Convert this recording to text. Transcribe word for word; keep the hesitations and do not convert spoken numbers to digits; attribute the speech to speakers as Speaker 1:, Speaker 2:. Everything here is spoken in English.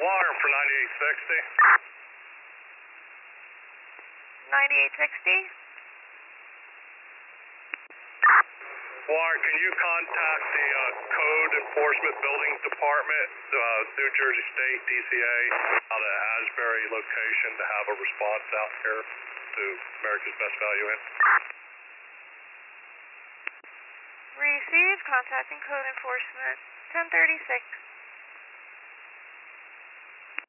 Speaker 1: Warren for ninety-eight sixty.
Speaker 2: ninety-eight sixty?
Speaker 1: Warren, can you contact the uh, Code Enforcement Building Department, uh, New Jersey State, D C A, out of Asbury location to have a response out here to America's Best Value Inn?
Speaker 2: Received. Contacting Code Enforcement. ten thirty-six.